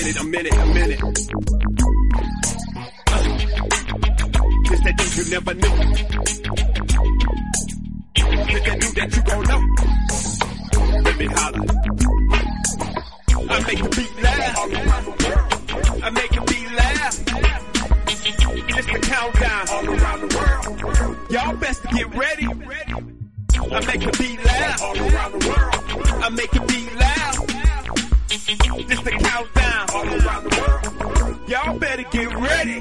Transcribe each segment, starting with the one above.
minute. This that dude you never knew. This that dude that you gon' know. Let me holler. I make the beat laugh. I make the beat laugh. It's the countdown all around the world. Y'all best to get ready. I make the beat laugh all around the world. I make the beat laugh. It's the countdown all around the world. Y'all better get ready.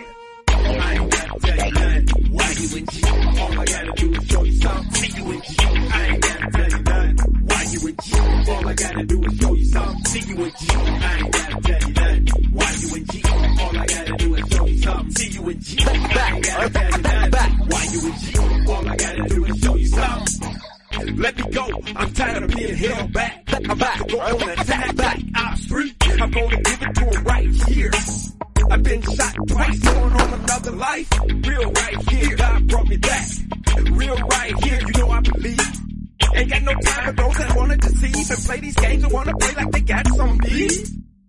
I ain't gotta tell you nothing. Why you in G? All I gotta do is show you something. See you in G. I ain't gotta tell you nothing. Why you in G? All I gotta do is show you something. See you in G. I ain't gotta tell you nothing. Why you in G? All I gotta do is show you something. See you in G. I ain't gotta tell you nothing. Why you in G? All I gotta do is show you something. Let me go. I'm tired of being held back. I'm about to go on an attack back. I'm free. I'm gonna give it to him right here. I've been shot twice, going on another life. Real right here, God brought me back. Real right here, you know I believe. Ain't got no time for those that wanna deceive and play these games and wanna play like they got some beef.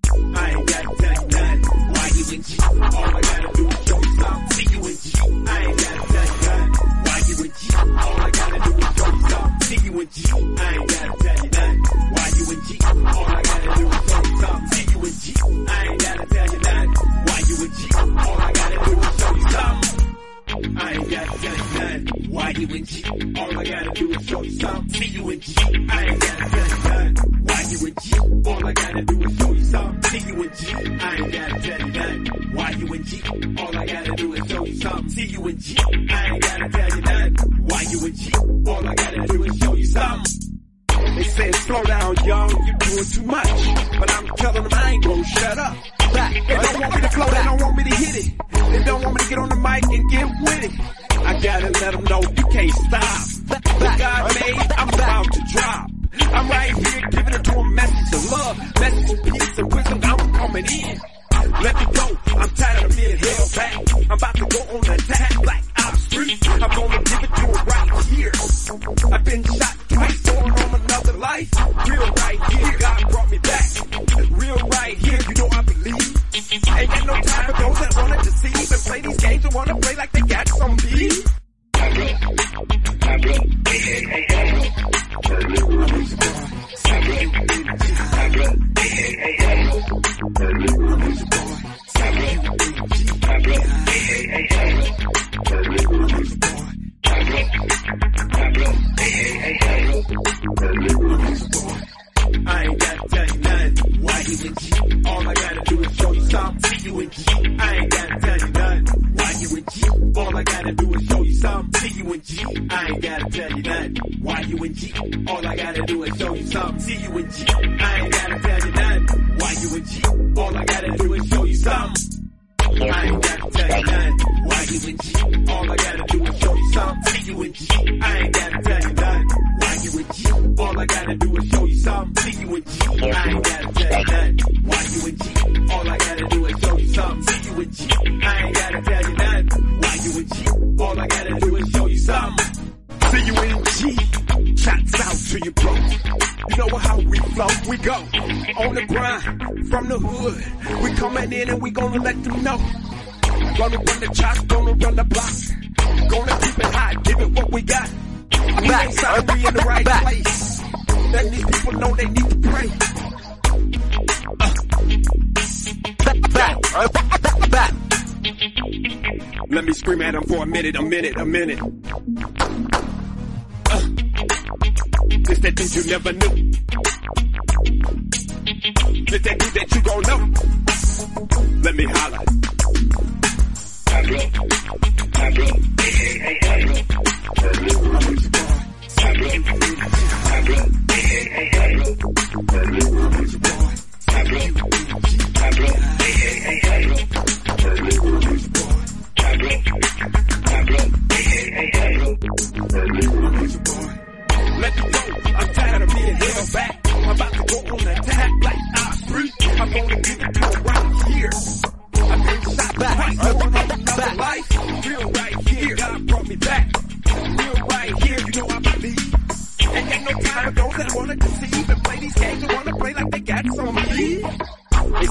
I ain't gotta tell you nothing. Why you in G? All I gotta do is show you something. See you in G. I ain't gotta tell you nothing. Why you in G? All I gotta do is show you something. See you in G. I ain't gotta tell you nothing. Why you in G? All I gotta do is show you something. See you in G. I ain't gotta tell you nothing. Why you in G? All I gotta do is show you something. I ain't gotta tell you nothing. Why you in G? All I gotta do is show you something. See you in G. I ain't gotta tell you nothing. Why you in G? All I gotta do is show you something. See you in G. I ain't gotta tell you nothing. Why you in G? All I gotta do is show you something. See you in G. I ain't gotta tell you nothing. Why you in G? All I gotta do is show you something. They say slow down, young, you're doing too much. But I'm telling them I ain't gonna shut up. They don't want me to flow, they don't want me to hit it. They don't want me to get on the mic and get with it. I gotta let them know you can't stop. What God made, I'm about to drop. I'm right here giving it to a message of love, message of peace and wisdom. I'm coming in. Let me go, I'm tired of being held back. I'm about to go on the attack like I'm free. I'm gonna give it to him right here. I've been shot twice, going on another life. Real right here, God brought me back. Real right here, you know I believe. Ain't got no time for those that wanna deceive and play these games and wanna play like they got some beef. I ain't gotta tell you nothing. Why you in G? All I gotta do is show you something. See you in G. I ain't gotta tell you nothing. Why you in G? All I gotta do is show you something. See you in G. I ain't gotta tell you nothing. Why you in G? All I gotta do is show you something. See you in G. I ain't gotta tell you nothing. Why you in G? All I gotta do is show you something. I ain't gotta tell you nothing. Why you in G? All I gotta do is show you something. See you in G. I ain't gotta tell you nothing. Why you in G? All I gotta do is show you something. See you in G. I ain't gotta tell you nothing. Why you in G? All I gotta do is show you something. See you in G. I ain't gotta tell you nothing. Why you in G? All I gotta do is show you something. See you in G. Shots out to you, bro. You know how we flow, we go on the grind from the hood. We coming in and we gonna let them know. Gonna run the chops, gonna run the block. Gonna keep it hot, give it what we got. We ain't signed, we in the right place. Let these people know they need to pray. Back. Let me scream at them for a minute. This that dude you never knew. This that dude that you gon' know. Let me holler. Let me go, I'm tired of being held back. I'm about to go on the attack like I'm free. I'm gonna give it to him right here. I've been shot twice, going on another life. Real right here, God brought me back. Real right here, you know I believe. Ain't got no time for those that wanna deceive and play these games and wanna play like they got some beef. It says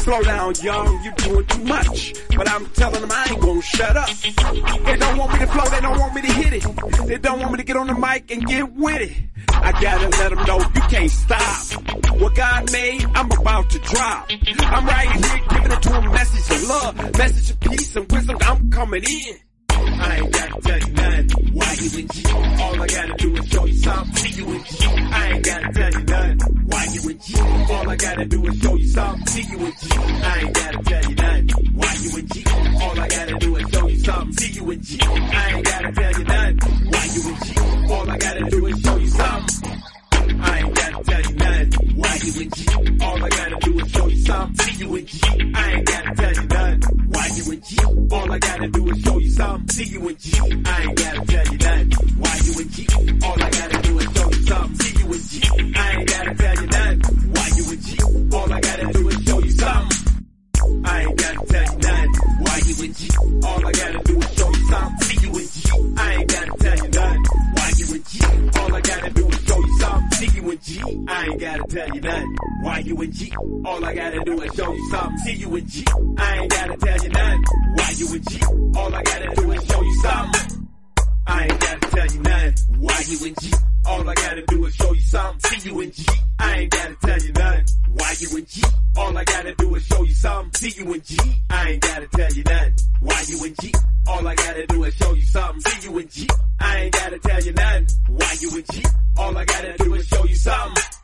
Slow down, young, you doing too much. But I'm telling them I ain't gonna shut up. They don't want me to flow, they don't want me to hit it. They don't want me to get on the mic and get with it. I gotta let them know you can't stop. What God made, I'm about to drop. I'm right here giving it to a message of love, message of peace and wisdom. I'm coming in. I ain't gotta tell you nothing. Why you in G? All I gotta do is show you something. See you in G. I ain't gotta tell you nothing. Why you in G? All I gotta do is show you something. See you in G. I ain't gotta tell you nothing. Why you in G? All I gotta do is show you something. See you in G. I ain't gotta tell you nothing. Why you in G? All I gotta do is show you something. I ain't gotta tell you nothing. Why you in G? All I gotta do is show you something. See you in G. I ain't gotta tell you nothing. Why you in G? All I gotta do is show you something. See you in G. I ain't gotta tell you nothing. Why you in G? All I gotta do is show you something. See you in G. I ain't gotta tell you nothing. Why you in G? All I gotta do is show you something. I ain't gotta tell you nothing. Why you in G? All I gotta do is show you something. See you in G. I ain't gotta tell you nothing. Why you in G? All I gotta do is show you something. See you in G. I ain't gotta tell you nothing. Why you in G? All I gotta do is show you something. See you in G. I ain't gotta tell you nothing. Why you in G? All I gotta do is show you something. I ain't gotta tell you nothing. Why you in G? All I gotta do is show you something. See you in G. I ain't gotta tell you nothing. Why you in G? All I gotta do is show you something. See you in G. I ain't gotta tell you nothing. Why you in G? All I gotta do is show you something. See you in G. I ain't gotta tell you nothing. Why you in G? All I gotta do is show you something.